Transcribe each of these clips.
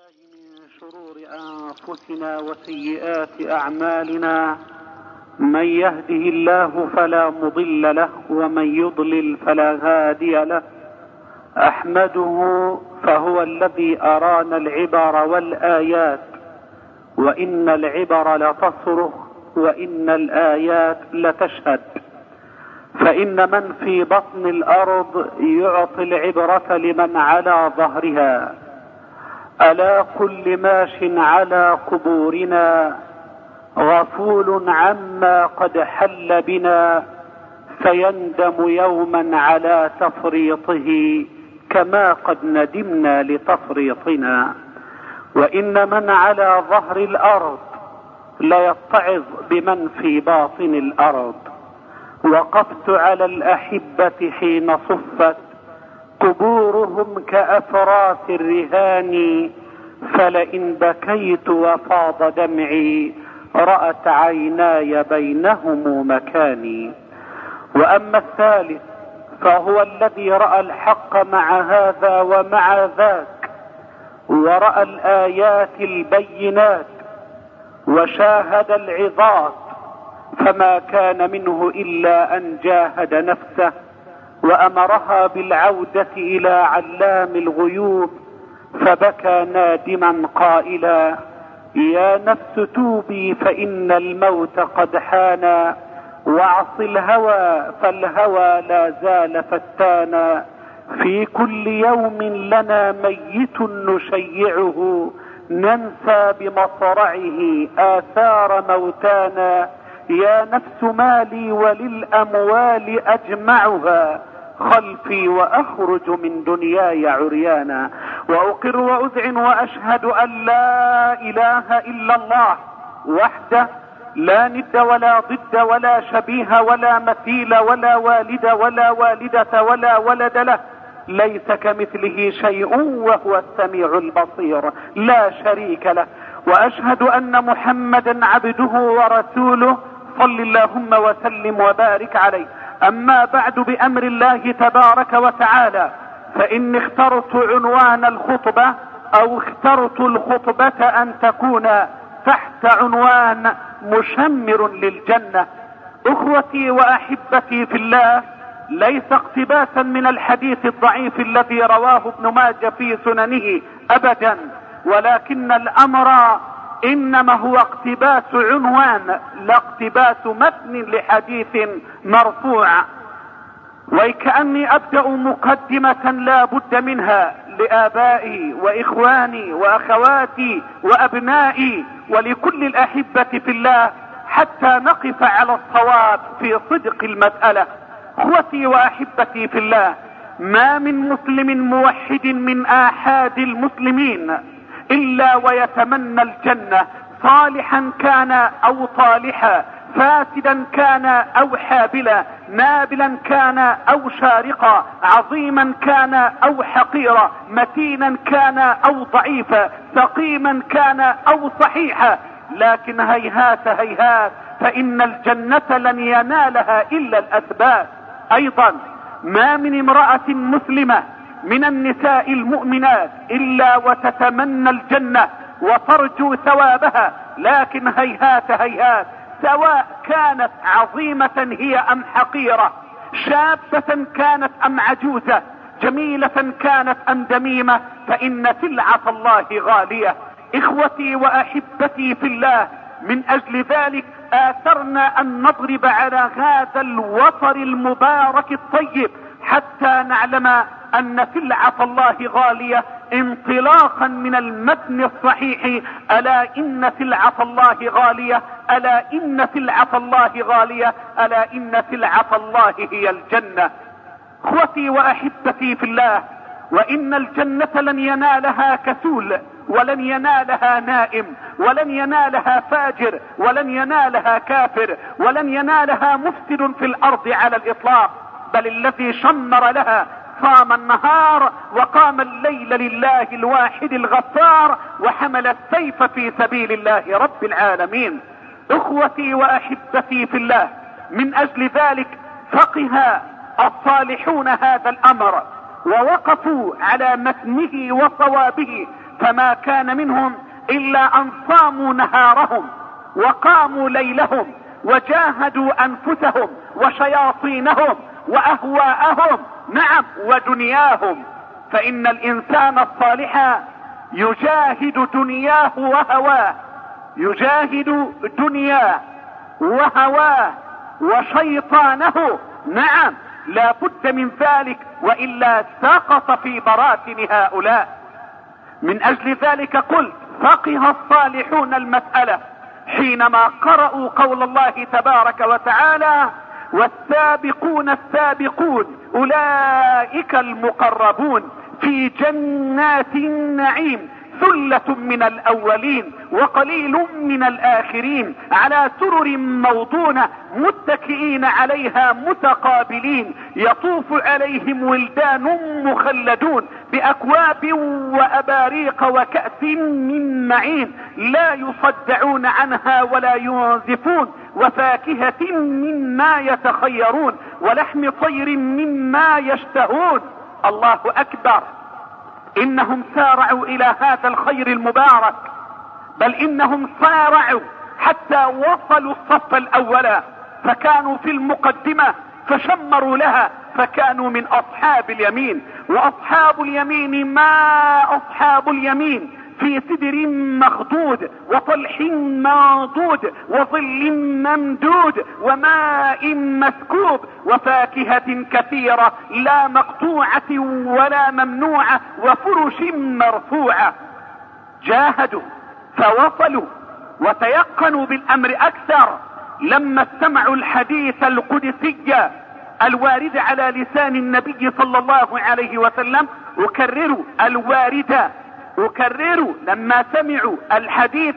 من شرور أنفسنا وسيئات أعمالنا. من يهده الله فلا مضل له ومن يضلل فلا هادي له. أحمده فهو الذي أرانا العبر والآيات، وإن العبر لتصرخ وإن الآيات لتشهد. فإن من في بطن الأرض يعطي العبرة لمن على ظهرها. ألا كل ماش على قبورنا غفول عما قد حل بنا، فيندم يوما على تفريطه كما قد ندمنا لتفريطنا. وإن من على ظهر الأرض ليتعظ بمن في باطن الأرض. وقفت على الأحبة حين صفت قبورهم كأفراس الرهان، فلئن بكيت وفاض دمعي رأت عيناي بينهم مكاني. وأما الثالث فهو الذي رأى الحق مع هذا ومع ذاك، ورأى الآيات البينات وشاهد العظات، فما كان منه إلا أن جاهد نفسه وأمرها بالعودة إلى علام الغيوب، فبكى نادما قائلا: يا نفس توبي فإن الموت قد حانا، واعص الهوى فالهوى لا زال فتانا. في كل يوم لنا ميت نشيعه، ننسى بمصرعه آثار موتانا. يا نفس مالي وللأموال أجمعها، خلفي وأخرج من دنياي عريانا. وأقر وأذعن وأشهد أن لا إله إلا الله وحده، لا ند ولا ضد ولا شبيه ولا مثيل ولا والد ولا والدة ولا ولد له، ليس كمثله شيء وهو السميع البصير لا شريك له. وأشهد أن محمدا عبده ورسوله، صل اللهم وسلم وبارك عليه. أما بعد، بأمر الله تبارك وتعالى، فإن اخترت عنوان الخطبة أو اخترت الخطبة أن تكون تحت عنوان مشمر للجنة. أخوتي وأحبتي في الله، ليس اقتباسا من الحديث الضعيف الذي رواه ابن ماجه في سننه أبدا، ولكن الأمر إنما هو اقتباس عنوان لا اقتباس متن لحديث مرفوع. وكأني أبدأ مقدمة لا بد منها لآبائي وإخواني وأخواتي وأبنائي ولكل الأحبة في الله، حتى نقف على الصواب في صدق المسألة. اخوتي وأحبتي في الله، ما من مسلم موحد من آحاد المسلمين إلا ويتمنى الجنة، صالحا كان أو طالحا، فاسدا كان أو حابلا، نابلا كان أو شارقا، عظيما كان أو حقيرا، متينا كان أو ضعيفا، سقيما كان أو صحيحا. لكن هيهات هيهات، فإن الجنة لن ينالها إلا الأثبات. أيضا ما من امرأة مسلمة من النساء المؤمنات إلا وتتمنى الجنة وترجو ثوابها، لكن هيهات هيهات، سواء كانت عظيمة هي أم حقيرة، شابة كانت أم عجوزة، جميلة كانت أم دميمة، فإن سلعة الله غالية. إخوتي وأحبتي في الله، من أجل ذلك آثرنا أن نضرب على هذا الوتر المبارك الطيب حتى نعلم أن سلعة الله غالية، انطلاقا من المتن الصحيح: ألا إن سلعة الله غالية، ألا إن سلعة الله غالية، ألا إن سلعة الله هي الجنة. اخوتي وأحبتي في الله، وإن الجنة لن ينالها كسول، ولن ينالها نائم، ولن ينالها فاجر، ولن ينالها كافر، ولن ينالها مفسد في الأرض على الإطلاق، بل الذي شمر لها صام النهار وقام الليل لله الواحد الغفار، وحمل السيف في سبيل الله رب العالمين. اخوتي واحبتي في الله، من اجل ذلك فقه الصالحون هذا الامر ووقفوا على متنه وصوابه، فما كان منهم الا ان صاموا نهارهم وقاموا ليلهم وجاهدوا انفسهم وشياطينهم واهواءهم، نعم، ودنياهم. فان الانسان الصالح يجاهد دنياه وهواه، يجاهد دنياه وهواه وشيطانه، نعم، لا بد من ذلك، وإلا سقط في براثن هؤلاء. من أجل ذلك قلت فقه الصالحون المسألة حينما قرأوا قول الله تبارك وتعالى: والسابقون السابقون أولئك المقربون في جنات النعيم ثلة من الأولين وقليل من الآخرين على سرر موضونة متكئين عليها متقابلين يطوف عليهم ولدان مخلدون بأكواب وأباريق وكأس من معين لا يصدعون عنها ولا ينزفون وفاكهة مما يتخيرون ولحم طير مما يشتهون. الله أكبر! انهم سارعوا الى هذا الخير المبارك، بل انهم سارعوا حتى وصلوا الصف الاول، فكانوا في المقدمة فشمروا لها، فكانوا من اصحاب اليمين. واصحاب اليمين ما اصحاب اليمين في سدر مخضود وطلح منضود وظل ممدود وماء مسكوب وفاكهة كثيرة لا مقطوعة ولا ممنوعة وفرش مرفوعة. جاهدوا فوصلوا وتيقنوا بالامر اكثر لما استمعوا الحديث القدسي الوارد على لسان النبي صلى الله عليه وسلم. أكرروا لما سمعوا الحديث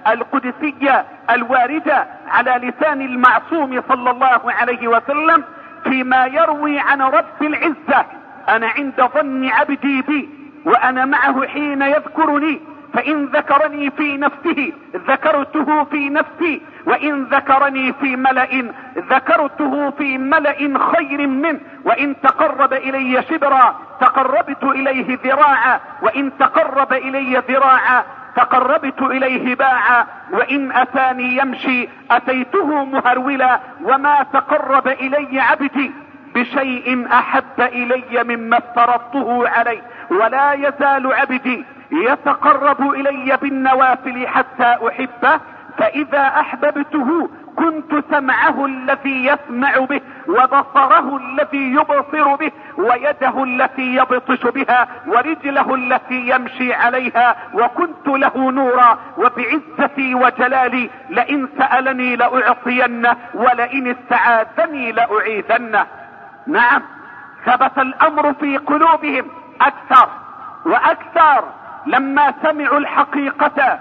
القدسي الوارد على لسان المعصوم صلى الله عليه وسلم فيما يروي عن رب العزة: أنا عند ظن عبدي بي وأنا معه حين يذكرني، فإن ذكرني في نفسه ذكرته في نفسي، وإن ذكرني في ملأ ذكرته في ملأ خير منه، وإن تقرب إلي شبرا تقربت إليه ذراعا، وإن تقرب إلي ذراعا تقربت إليه باعا، وإن أتاني يمشي أتيته مهرولا، وما تقرب إلي عبدي بشيء أحب إلي مما افترضته عليه، ولا يزال عبدي يتقرب إلي بالنوافل حتى أحبه، فإذا أحببته كنت سمعه الذي يسمع به وبصره الذي يبصر به ويده التي يبطش بها ورجله التي يمشي عليها، وكنت له نورا، وبعزتي وجلالي لئن سألني لأعطينه ولئن استعاذني لأعيذنه. نعم، ثبت الأمر في قلوبهم أكثر وأكثر لما سمعوا الحقيقة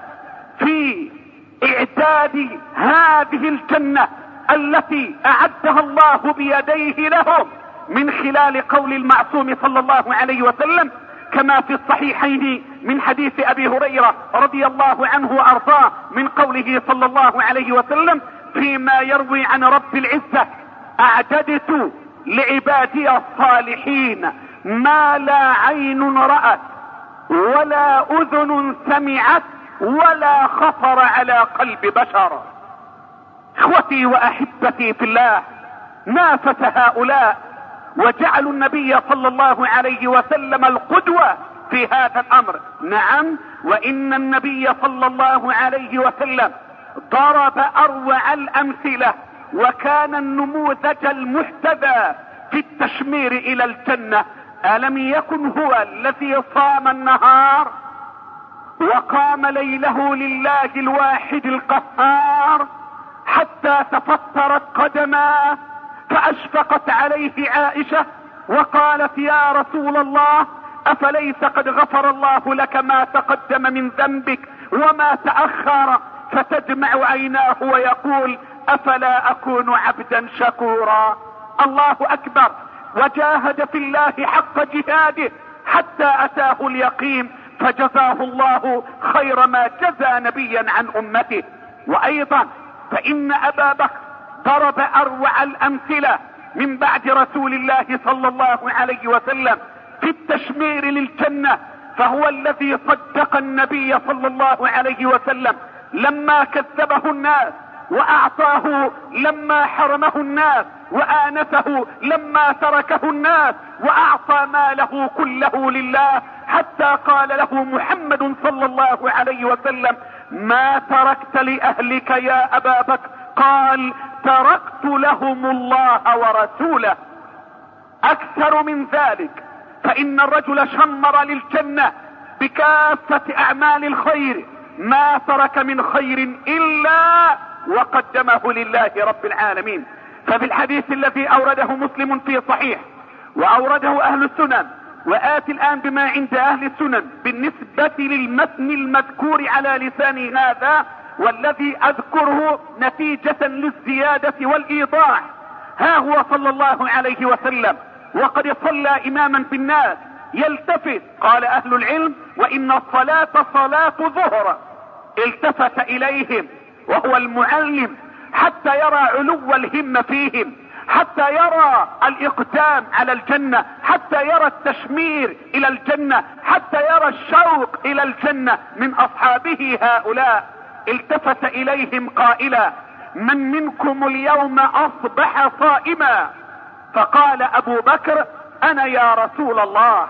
في إعداد هذه الجنة التي أعدها الله بيديه لهم من خلال قول المعصوم صلى الله عليه وسلم كما في الصحيحين من حديث أبي هريرة رضي الله عنه وأرضاه من قوله صلى الله عليه وسلم فيما يروي عن رب العزة: أعددت لعبادي الصالحين ما لا عين رأت ولا أذن سمعت ولا خطر على قلب بشر. اخوتي واحبتي في الله، نافس هؤلاء وجعلوا النبي صلى الله عليه وسلم القدوة في هذا الامر. نعم، وان النبي صلى الله عليه وسلم ضرب اروع الامثلة وكان النموذج المحتذى في التشمير الى الجنة. ألم يكن هو الذي صام النهار وقام ليله لله الواحد القهار حتى تفطرت قدماه، فأشفقت عليه عائشة وقالت: يا رسول الله، أفليس قد غفر الله لك ما تقدم من ذنبك وما تأخر؟ فتدمع عيناه ويقول: أفلا أكون عبدا شكورا. الله أكبر! وجاهد في الله حق جهاده حتى أتاه اليقين، فجزاه الله خير ما جزى نبيا عن أمته. وأيضا فإن أبا بكر ضرب أروع الأمثلة من بعد رسول الله صلى الله عليه وسلم في التشمير للجنة، فهو الذي صدق النبي صلى الله عليه وسلم لما كذبه الناس، واعطاه لما حرمه الناس، وآنسه لما تركه الناس، واعطى ماله كله لله، حتى قال له محمد صلى الله عليه وسلم: ما تركت لأهلك يا أبا بكر؟ قال: تركت لهم الله ورسوله. أكثر من ذلك، فإن الرجل شمر للجنة بكافة أعمال الخير، ما ترك من خير إلا وقدمه لله رب العالمين. ففي الحديث الذي أورده مسلم في صحيح وأورده أهل السنن، وآتي الآن بما عند أهل السنن بالنسبة للمتن المذكور على لسان هذا، والذي أذكره نتيجة للزيادة والإيضاح. ها هو صلى الله عليه وسلم وقد صلى إماما في الناس، يلتفت، قال أهل العلم: وإن الصلاة صلاة ظهر. التفت إليهم وهو المعلم حتى يرى علو الهمة فيهم، حتى يرى الإقدام على الجنة، حتى يرى التشمير إلى الجنة، حتى يرى الشوق إلى الجنة من أصحابه هؤلاء. التفت إليهم قائلا: من منكم اليوم أصبح صائما؟ فقال أبو بكر: أنا يا رسول الله.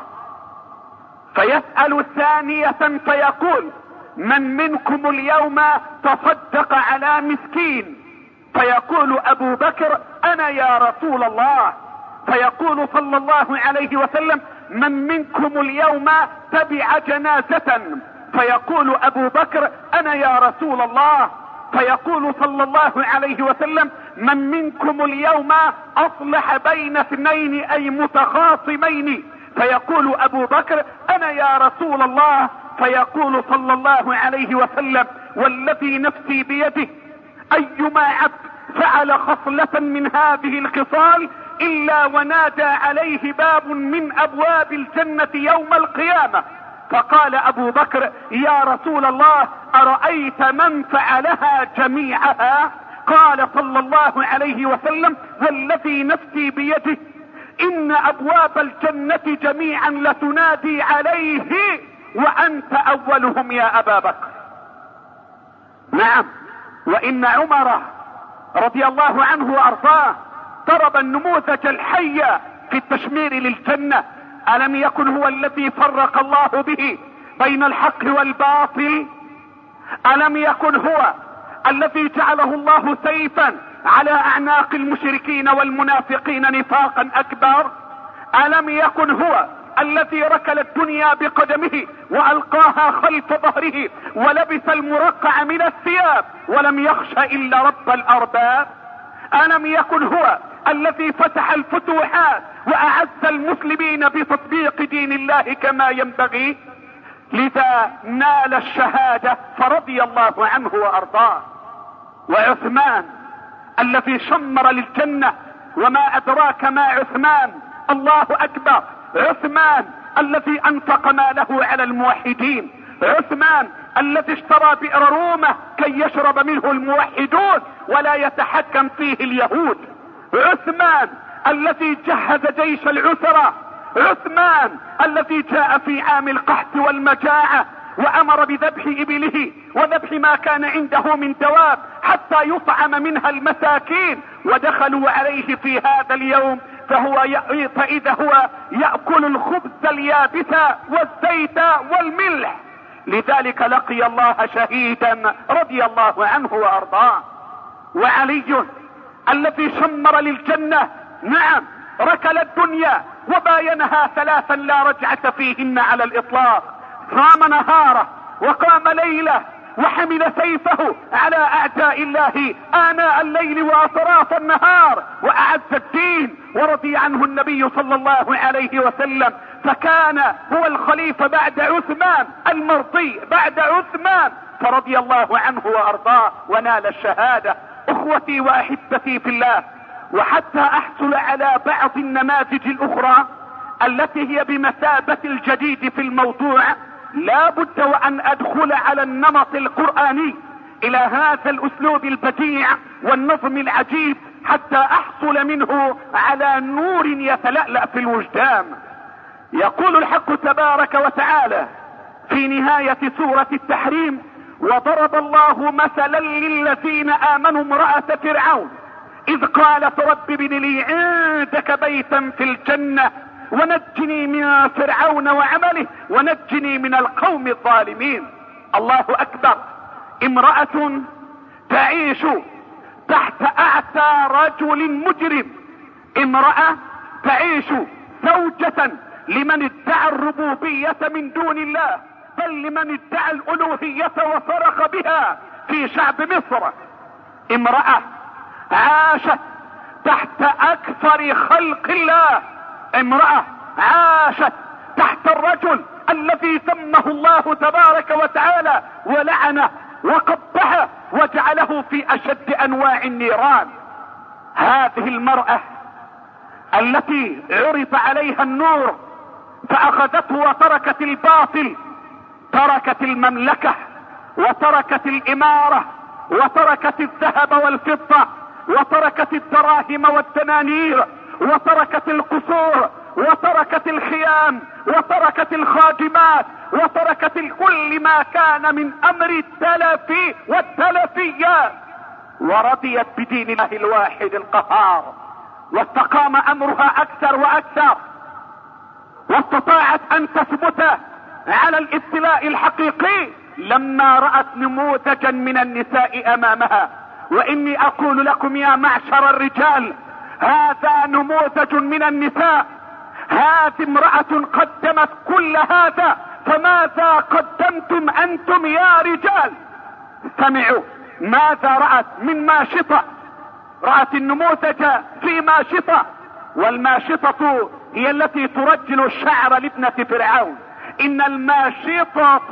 فيسأل ثانية فيقول: من منكم اليوم تصدق على مسكين؟ فيقول أبو بكر: أنا يا رسول الله. فيقول صلى الله عليه وسلم: من منكم اليوم تبع جنازة؟ فيقول أبو بكر: أنا يا رسول الله. فيقول صلى الله عليه وسلم: من منكم اليوم أصلح بين اثنين أي متخاصمين؟ فيقول أبو بكر: أنا يا رسول الله. فيقول صلى الله عليه وسلم: والذي نفسي بيده، أيما عبد فعل خصلة من هذه الخصال إلا ونادى عليه باب من أبواب الجنة يوم القيامة. فقال أبو بكر: يا رسول الله، أرأيت من فعلها جميعها؟ قال صلى الله عليه وسلم: والذي نفسي بيده إن أبواب الجنة جميعا لتنادي عليه وأنت أولهم يا أبا بكر. نعم، وإن عمر رضي الله عنه وأرضاه ضرب النموذج الحي في التشمير للجنة. ألم يكن هو الذي فرق الله به بين الحق والباطل؟ ألم يكن هو الذي جعله الله سيفا على أعناق المشركين والمنافقين نفاقا أكبر؟ ألم يكن هو الذي ركل الدنيا بقدمه وألقاها خلف ظهره ولبس المرقع من الثياب ولم يخش إلا رب الأرباب؟ ألم يكن هو الذي فتح الفتوحات وأعز المسلمين بتطبيق دين الله كما ينبغي؟ لذا نال الشهادة فرضي الله عنه وأرضاه. وعثمان الذي شمر للجنة، وما أدراك ما عثمان؟ الله أكبر. عثمان الذي أنفق ماله على الموحدين، عثمان الذي اشترى بئر رومة كي يشرب منه الموحدون ولا يتحكم فيه اليهود، عثمان الذي جهز جيش العسرة، عثمان الذي جاء في عام القحط والمجاعة وأمر بذبح إبله وذبح ما كان عنده من دواب حتى يطعم منها المساكين، ودخلوا عليه في هذا اليوم فإذا هو يأكل الخبز اليابس والزيت والملح. لذلك لقي الله شهيدا رضي الله عنه وأرضاه. وعلي الذي شمر للجنة، نعم، ركل الدنيا وباينها ثلاثا لا رجعة فيهن على الإطلاق. صام نهاره وقام ليله وحمل سيفه على أعداء الله آناء الليل وأطراف النهار وأعز الدين، ورضي عنه النبي صلى الله عليه وسلم، فكان هو الخليفة بعد عثمان، المرضي بعد عثمان، فرضي الله عنه وأرضاه ونال الشهادة. أخوتي وأحبتي في الله، وحتى أحصل على بعض النماذج الأخرى التي هي بمثابة الجديد في الموضوع، لا بد وأن أدخل على النمط القرآني إلى هذا الأسلوب البديع والنظم العجيب حتى أحصل منه على نور يتلألأ في الوجدان. يقول الحق تبارك وتعالى: في نهاية سورة التحريم: وضرب الله مثلا للذين آمنوا امرأة فرعون إذ قالت رب ابن لي عندك بيتا في الجنة ونجني من فرعون وعمله ونجني من القوم الظالمين. الله أكبر. امرأة تعيش تحت أعتى رجل مجرم، امرأة تعيش زوجة لمن ادعى الربوبية من دون الله، بل لمن ادعى الألوهية وصرخ بها في شعب مصر. امرأة عاشت تحت أكثر خلق الله، امرأة عاشت تحت الرجل الذي سمه الله تبارك وتعالى ولعنه وقبحه وجعله في أشد أنواع النيران. هذه المرأة التي عرض عليها النور فأخذته وتركت الباطل، تركت المملكة وتركت الإمارة وتركت الذهب والفضة وتركت الدراهم والدنانير وتركت القصور وتركت الخيام وتركت الخادمات وتركت كل ما كان من أمر التلف والتلفيات، ورضيت بدين الله الواحد القهار، واستقام أمرها أكثر وأكثر، واستطاعت أن تثبت على الابتلاء الحقيقي لما رأت نموذجا من النساء أمامها. وإني أقول لكم يا معشر الرجال: هذا نموذج من النساء. هذه امرأة قدمت كل هذا، فماذا قدمتم أنتم يا رجال؟ سمعوا ماذا رأت من ماشطة. رأت النموذج في ماشطة، والماشطة هي التي ترجل الشعر لابنة فرعون. إن الماشطة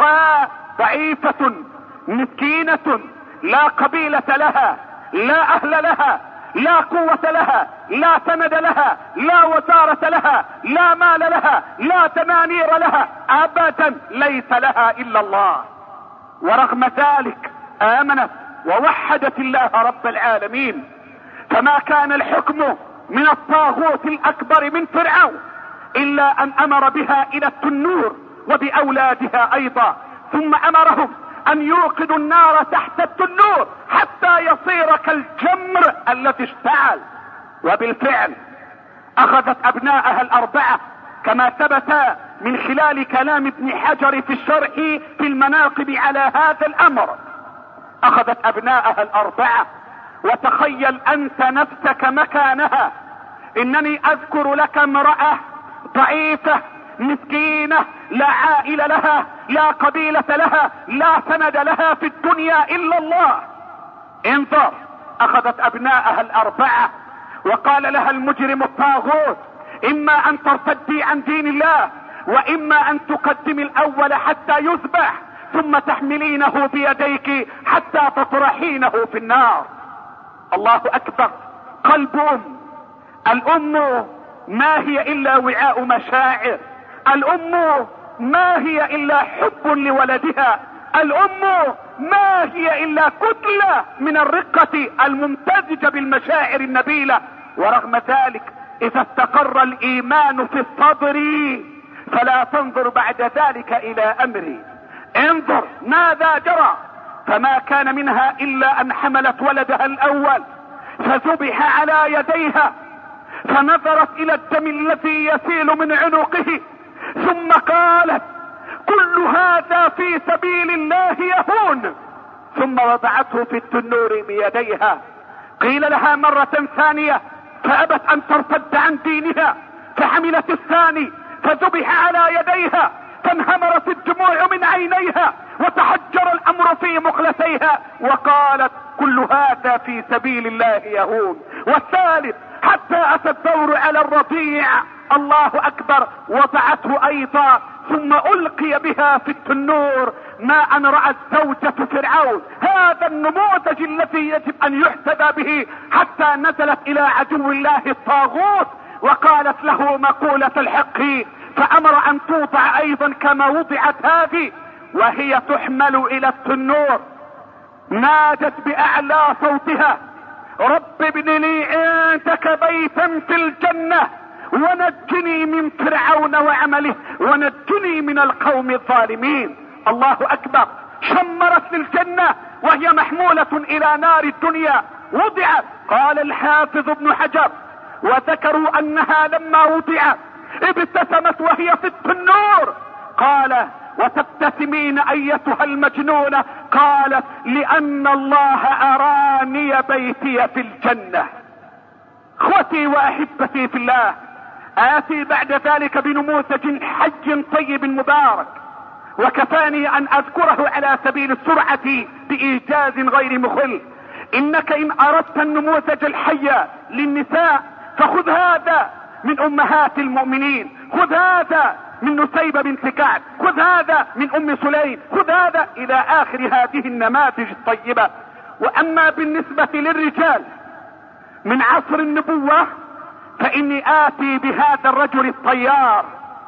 ضعيفة مسكينة، لا قبيلة لها، لا أهل لها، لا قوة لها، لا سند لها، لا وزارة لها، لا مال لها، لا دنانير لها، أبدا ليس لها إلا الله. ورغم ذلك آمنت ووحدت الله رب العالمين. فما كان الحكم من الطاغوت الأكبر من فرعون إلا أن أمر بها إلى التنور وبأولادها أيضا، ثم أمرهم أن يوقدوا النار تحت التنور حتى يصير كالجمر الذي اشتعل. وبالفعل أخذت أبناءها الأربعة كما ثبت من خلال كلام ابن حجر في الشرح في المناقب على هذا الأمر. أخذت أبناءها الأربعة، وتخيل أنت نفسك مكانها. إنني أذكر لك امرأة ضعيفة مسكينة، لا عائلة لها، لا قبيلة لها، لا سند لها في الدنيا إلا الله. انظر، أخذت أبناءها الأربعة وقال لها المجرم الطاغوت: إما أن ترتدي عن دين الله، وإما أن تقدم الأول حتى يذبح، ثم تحملينه بيديك حتى تطرحينه في النار. الله أكبر. قلب الأم ما هي إلا وعاء مشاعر، الأم ما هي إلا حب لولدها، الأم ما هي إلا كتلة من الرقة الممتزجة بالمشاعر النبيلة. ورغم ذلك إذا استقر الإيمان في الصدر فلا تنظر بعد ذلك إلى أمري. انظر ماذا جرى. فما كان منها إلا أن حملت ولدها الأول فذبح على يديها، فنظرت إلى الدم الذي يسيل من عنقه، ثم قالت: كل هذا في سبيل الله يهون. ثم وضعته في التنور بيديها. قيل لها مرة ثانية فأبت أن ترتد عن دينها، فحملت الثاني فذبح على يديها، فانهمرت الدموع من عينيها وتحجر الأمر في مخلتيها، وقالت: كل هذا في سبيل الله يهون. والثالث حتى أتى الدور على الرضيع، الله أكبر، وضعته أيضا، ثم ألقي بها في التنور. ما أن رأت زوجة فرعون هذا النموذج الذي يجب أن يحتذى به، حتى نزلت إلى عدو الله الطاغوت وقالت له مقولة الحق، فأمر أن توضع أيضا كما وضعت هذه، وهي تحمل إلى التنور نادت بأعلى صوتها: رب ابن لي عندك بيتا في الجنة ونجني من فرعون وعمله ونجني من القوم الظالمين. الله اكبر، شمرت للجنة وهي محمولة الى نار الدنيا وضعت. قال الحافظ ابن حجر: وذكروا انها لما وضعت ابتسمت وهي في التنور. قال: وتبتسمين ايتها المجنونة؟ قالت: لان الله اراني بيتي في الجنة. اخوتي واحبتي في الله، آتي بعد ذلك بنموذج حي طيب مبارك، وكفاني ان اذكره على سبيل السرعة بايجاز غير مخل. انك ان اردت النموذج الحي للنساء فخذ هذا من امهات المؤمنين، خذ هذا من نسيبة بنت كعب، خذ هذا من ام سليم، خذ هذا الى اخر هذه النماذج الطيبة. واما بالنسبة للرجال من عصر النبوة فاني اتي بهذا الرجل الطيار،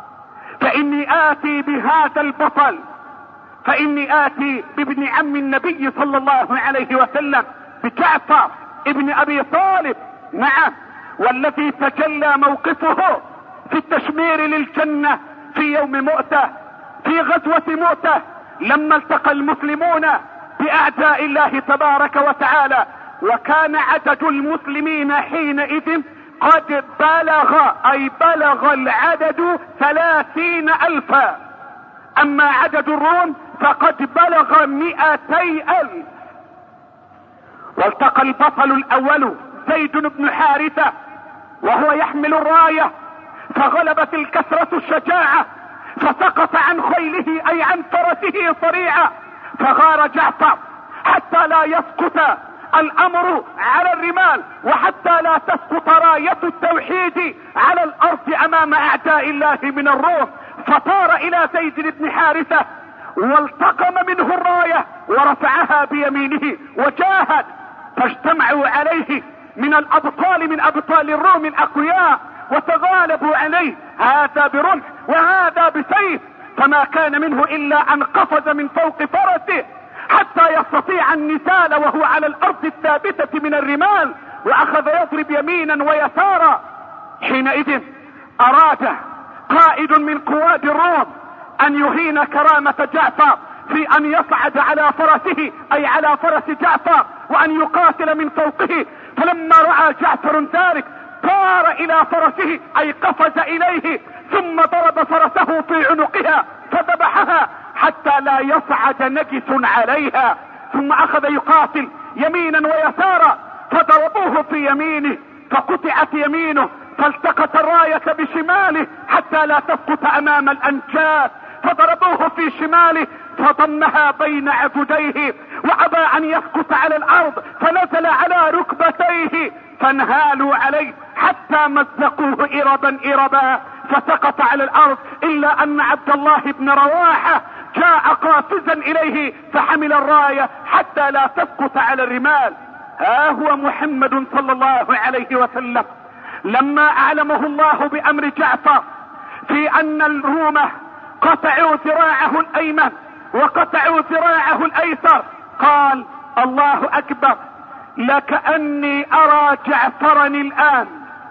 فاني اتي بهذا البطل، فاني اتي بابن عم النبي صلى الله عليه وسلم، بجعفر ابن ابي طالب. نعم، والذي تجلى موقفه في التشمير للجنة في يوم مؤتة، في غزوة مؤتة، لما التقى المسلمون باعداء الله تبارك وتعالى، وكان عدد المسلمين حينئذ قد بلغ العدد 30,000، اما عدد الروم فقد بلغ 200,000. والتقى البطل الاول زيد بن حارثة وهو يحمل الراية، فغلبت الكثرة الشجاعة، فسقط عن خيله اي عن فرسه صريعا، فغار جعفر حتى لا يسقط الامر على الرمال، وحتى لا تسقط راية التوحيد على الارض امام اعداء الله من الروم. فطار الى زيد بن حارثة والتقم منه الراية ورفعها بيمينه وجاهد، فاجتمعوا عليه من الابطال من ابطال الروم الاقوياء وتغالبوا عليه، هذا برمح وهذا بسيف، فما كان منه الا ان قفز من فوق فرسه حتى يستطيع النزال وهو على الارض الثابتة من الرمال، واخذ يضرب يمينا ويسارا. حينئذ اراد قائد من قواد الروم ان يهين كرامة جعفر في ان يصعد على فرسه اي على فرس جعفر وان يقاتل من فوقه، فلما رأى جعفر ذلك طار الى فرسه اي قفز اليه، ثم ضرب فرسه في عنقها فذبحها حتى لا يصعد نجس عليها، ثم اخذ يقاتل يمينا ويسارا، فضربوه في يمينه فقطعت يمينه، فالتقط الراية بشماله حتى لا تسقط امام الانجاز، فضربوه في شماله فضمها بين عضديه، وابى ان يسقط على الارض فنزل على ركبتيه، فانهالوا عليه حتى مزقوه اربا فسقط على الارض، الا ان عبد الله بن رواحة جاء قافزا اليه فحمل الراية حتى لا تسقط على الرمال. ها هو محمد صلى الله عليه وسلم لما اعلمه الله بامر جعفر في ان الروم قطعوا ذراعه الايمن وقطعوا ذراعه الايسر، قال: الله اكبر، لكأني ارى جعفرا الان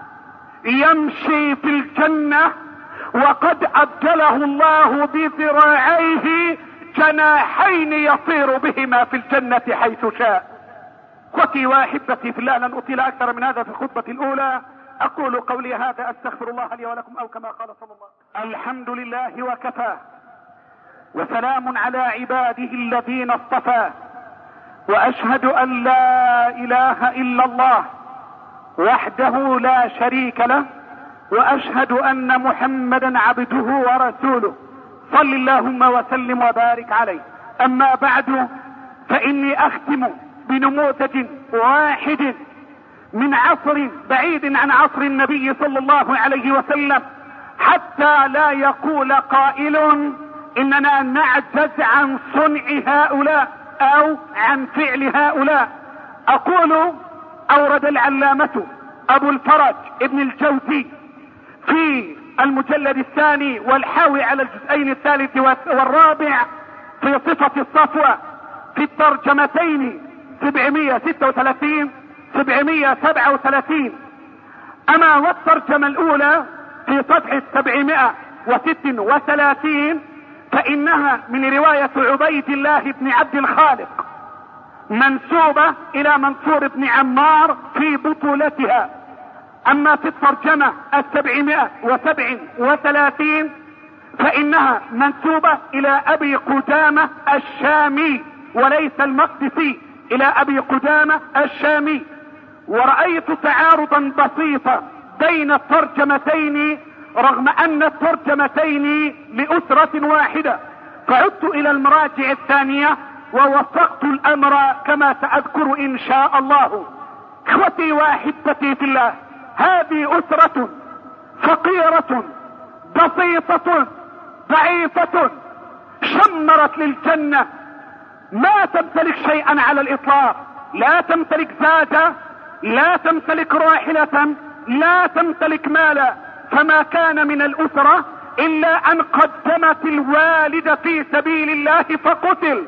يمشي في الجنة وقد ابدله الله بذراعيه جناحين يطير بهما في الجنة حيث شاء. اخوتي واحبتي في الله، لن اطيل اكثر من هذا في الخطبة الاولى، اقول قولي هذا، استغفر الله لي ولكم، او كما قال صلى الله عليه وسلم: الحمد لله وكفى، وسلام على عباده الذين اصطفى، واشهد ان لا اله الا الله وحده لا شريك له، واشهد ان محمدا عبده ورسوله، صل اللهم وسلم وبارك عليه. اما بعد، فاني اختم بنموذج واحد من عصر بعيد عن عصر النبي صلى الله عليه وسلم، حتى لا يقول قائل اننا نعجز عن صنع هؤلاء او عن فعل هؤلاء. اقول: اورد العلامة ابو الفرج ابن الجوزي في المجلد الثاني والحاوي على الجزئين الثالث والرابع في صفة الصفوة في الترجمتين 736 737، اما والترجمة الاولى في صفحة 736 فإنها من رواية عبيد الله بن عبد الخالق منسوبة إلى منصور بن عمار في بطولتها. أما في الترجمة 737 فإنها منسوبة إلى أبي قدامة الشامي وليس المقدسي، إلى أبي قدامة الشامي. ورأيت تعارضا بسيطا بين الترجمتين رغم أن الترجمتين لأسرة واحدة، فعدت إلى المراجع الثانية ووفقت الأمر كما سأذكر إن شاء الله. إخوتي وأحبتي في الله، هذه أسرة فقيرة بسيطة ضعيفة شمرت للجنة، ما تمتلك شيئا على الإطلاق، لا تمتلك زادا، لا تمتلك راحلة، لا تمتلك مالا، فما كان من الأسرة إلا أن قدمت الوالد في سبيل الله فقتل.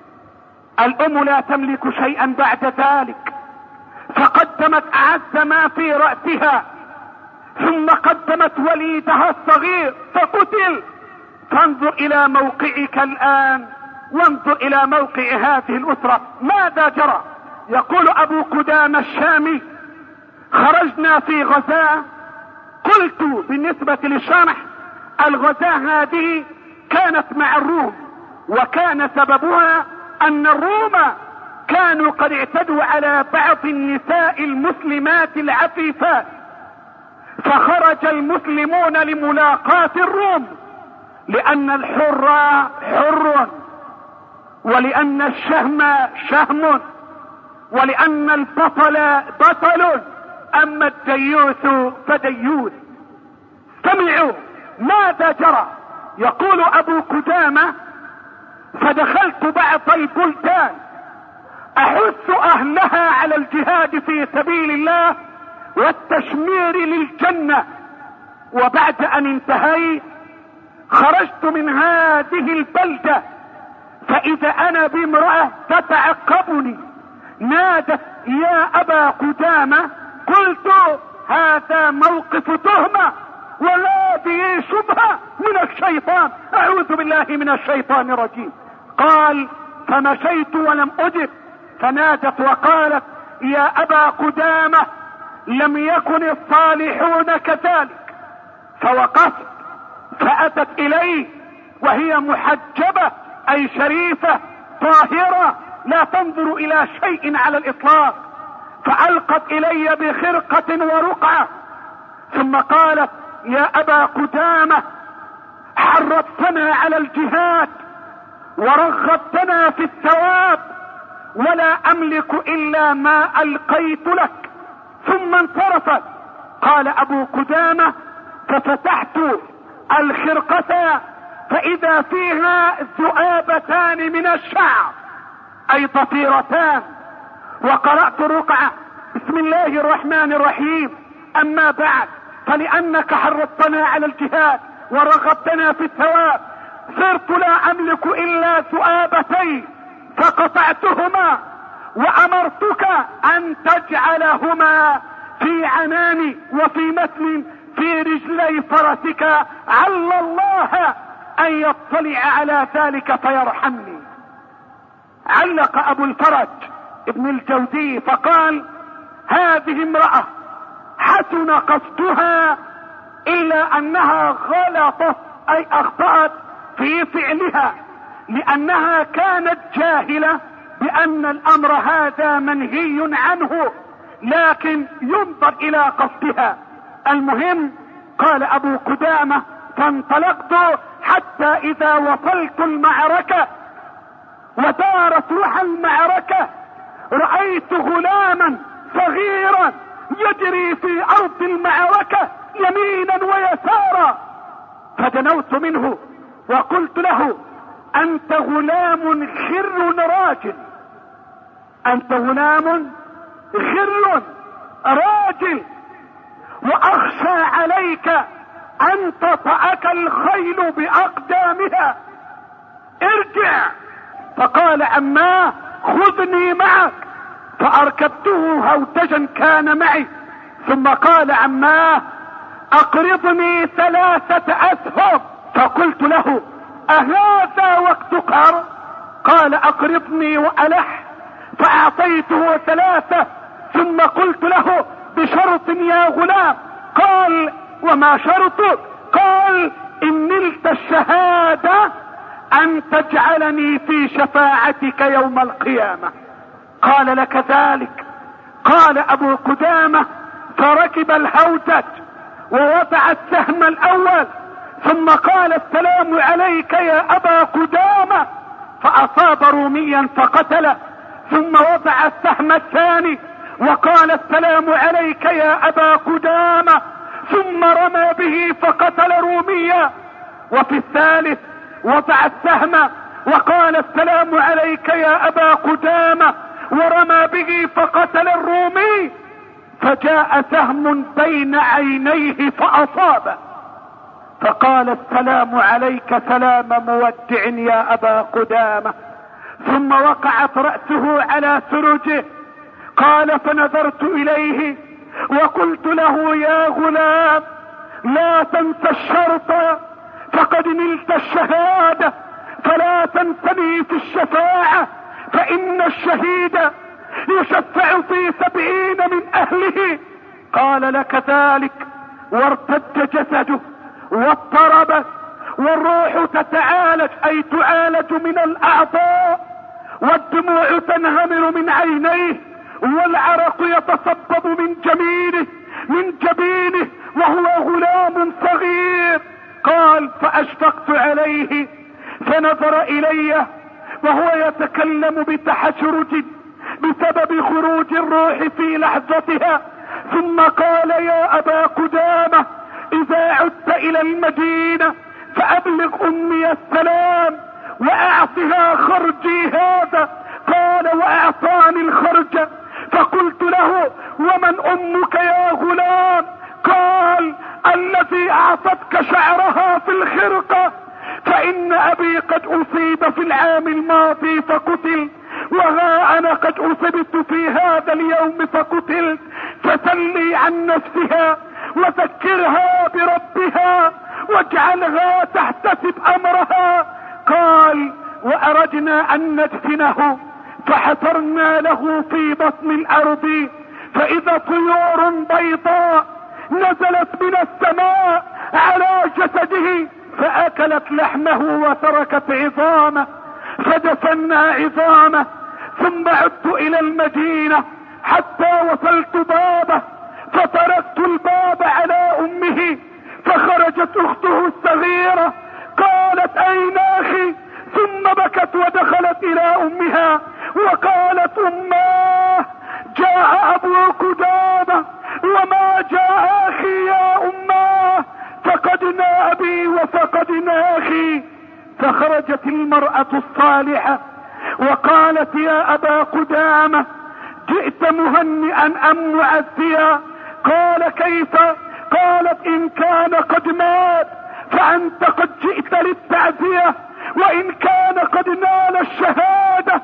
الأم لا تملك شيئا بعد ذلك، فقدمت أعز ما في رأسها، ثم قدمت وليدها الصغير فقتل. فانظر إلى موقعك الآن وانظر إلى موقع هذه الأسرة، ماذا جرى؟ يقول أبو قدامة الشامي: خرجنا في غزاة. قلت بالنسبة للشرح: الغزاة هذه كانت مع الروم، وكان سببها أن الروم كانوا قد اعتدوا على بعض النساء المسلمات العفيفات، فخرج المسلمون لملاقاة الروم، لأن الحر حر، ولأن الشهم شهم، ولأن البطل بطل، أما الديوث فديوث. سمعوا ماذا جرى. يقول أبو قدامة: فدخلت بعض البلدان أحث أهلها على الجهاد في سبيل الله والتشمير للجنة، وبعد أن انتهيت خرجت من هذه البلدة فإذا أنا بامرأة تتعقبني، نادت: يا أبا قدامة. قلت: هذا موقف تهمة وهذه شبهة من الشيطان، أعوذ بالله من الشيطان الرجيم. قال: فمشيت ولم أجب، فنادت وقالت: يا أبا قدامة، لم يكن الصالحون كذلك. فوقفت فأتت إليه وهي محجبة، أي شريفة طاهرة لا تنظر إلى شيء على الإطلاق، فألقت إلي بخرقة ورقعة، ثم قالت: يا أبا قدامة، حرضتنا على الجهاد ورغبتنا في الثواب، ولا أملك إلا ما ألقيت لك. ثم انصرفت. قال أبو قدامة: ففتحت الخرقة فإذا فيها ذؤابتان من الشعر، أي ضفيرتان، وقرأت رقعة: بسم الله الرحمن الرحيم، أما بعد، فلأنك حرضتنا على الجهاد ورغبتنا في الثواب صرت لا أملك إلا ذؤابتين فقطعتهما، وأمرتك أن تجعلهما في عنان وفي متن في رجلي فرسك، عل الله أن يطلع على ذلك فيرحمني. علق أبو الفرج ابن الجوزي فقال: هذه امرأة حسن قصدها إلا أنها غلطت، أي أخطأت في فعلها، لأنها كانت جاهلة بأن الأمر هذا منهي عنه، لكن ينظر إلى قصدها. المهم، قال أبو قدامة: فانطلقت حتى إذا وصلت المعركة ودارت روح المعركة رأيت غلاما صغيرا يجري في أرض المعركة يمينا ويسارا، فدنوت منه وقلت له: أنت غلام خر راجل، أنت غلام خر راجل، وأخشى عليك أن تطأك الخيل بأقدامها، ارجع. فقال: أما خذني معك، فأركبته هودجا كان معي، ثم قال: أما أقرضني 3 أسهم. فقلت له: أهذا وقت قهر؟ قال اقرضني وألح. فأعطيته 3 ثم قلت له بشرط يا غلام. قال وما شرطك؟ قال إن نلت الشهادة أن تجعلني في شفاعتك يوم القيامة. قال لك ذلك؟ قال أبو قدامة فركب الهودج ووضع السهم الأول ثم قال السلام عليك يا أبا قدامة، فأصاب روميا فقتله، ثم وضع السهم الثاني وقال السلام عليك يا أبا قدامة، ثم رمى به فقتل روميا. وفي الثالث وضع السهم وقال السلام عليك يا أبا قدامة ورمى به فقتل الرومي، فجاء سهم بين عينيه فأصابه، فقال السلام عليك سلام مودع يا أبا قدامة، ثم وقعت رأسه على سرجه. قال فنظرت إليه وقلت له يا غلام لا تنس الشرط، فقد نلت الشهادة، فلا تنسني في الشفاعة، فإن الشهيد يشفع في 70 من أهله. قال لك ذلك؟ وارتد جسده واضطربت والروح تتعالج، أي تعالج من الأعضاء، والدموع تنهمر من عينيه والعرق يتصبب من جبينه وهو غلام صغير. قال فأشفقت عليه فنظر إلي وهو يتكلم بتحشرج بسبب خروج الروح في لحظتها، ثم قال يا أبا قدامة إذا عدت إلى المدينة فأبلغ أمي السلام وأعطها خرجي هذا. قال وأعطاني الخرج، فقلت له ومن أمك يا غلام؟ قال الذي أعطتك شعرها في الخرقة، فإن أبي قد أصيب في العام الماضي فقتل، وها أنا قد أصبت في هذا اليوم فقتلت، فسلي عن نفسها وذكرها بربها واجعلها تحتسب أمرها. قال وأردنا أن ندفنه فحفرنا له في بطن الأرض فإذا طيور بيضاء نزلت من السماء على جسده فأكلت لحمه وتركت عظامه، فدفنا عظامه. ثم عدت إلى المدينة حتى وصلت بابه فتركت الباب على أمه، فخرجت أخته الصغيرة قالت أين أخي؟ ثم بكت ودخلت إلى أمها وقالت أماه جاء أبو قدامة وما جاء أخي يا أماه، فقدنا أبي وفقدنا أخي. فخرجت المرأة الصالحة وقالت يا أبا قدامة جئت مهنئا أم معزيا؟ قال كيف؟ قالت إن كان قد مات فأنت قد جئت للتعزية، وإن كان قد نال الشهادة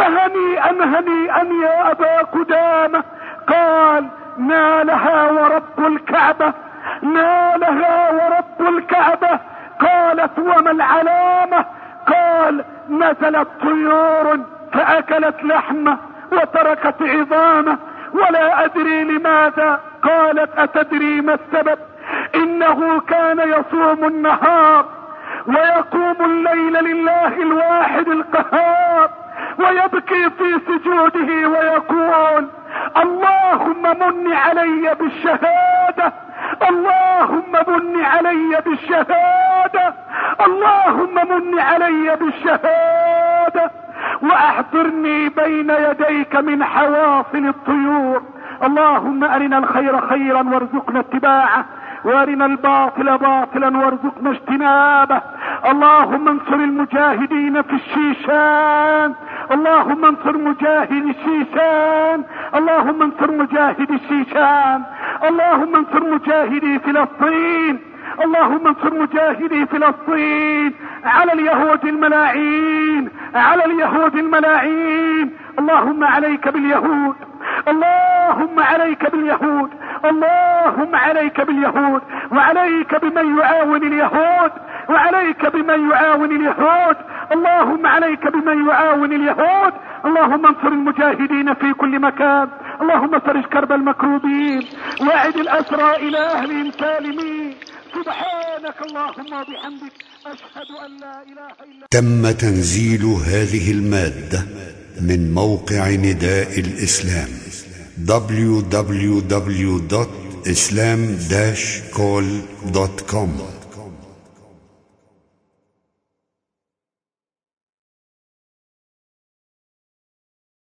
فهنيئا يا أبا قدامة. قال نالها ورب الكعبة، نالها ورب الكعبة. قالت وما العلامة؟ قال نزلت طيور فأكلت لحمه وتركت عظامه ولا أدري لماذا. قالت أتدري ما السبب؟ إنه كان يصوم النهار ويقوم الليل لله الواحد القهار ويبكي في سجوده ويقول اللهم من علي بالشهادة، اللهم من علي بالشهادة، اللهم من علي بالشهادة، واحضرني بين يديك من حواصل الطيور. اللهم أرنا الخير خيرا وارزقنا اتباعه، وارنا الباطل باطلا وارزقنا اجتنابه. اللهم انصر المجاهدين في الشيشان، اللهم انصر مجاهد الشيشان، اللهم انصر مجاهد الشيشان، اللهم انصر مجاهدي فلسطين، اللهم انصر مجاهدي فلسطين على اليهود الملاعين، على اليهود الملاعين. اللهم عليك باليهود، اللهم عليك باليهود، اللهم عليك باليهود، وعليك بمن يعاون اليهود. وعليك بمن يعاون اليهود، اللهم عليك بمن يعاون اليهود. اللهم انصر المجاهدين في كل مكان، اللهم فرج كرب المكروبين، واعد الأسرى إلى أهلهم سالمين. سبحانك اللهم وبحمدك، أشهد أن لا إله إلا أنت. تم تنزيل هذه المادة من موقع نداء الإسلام www.islam-call.com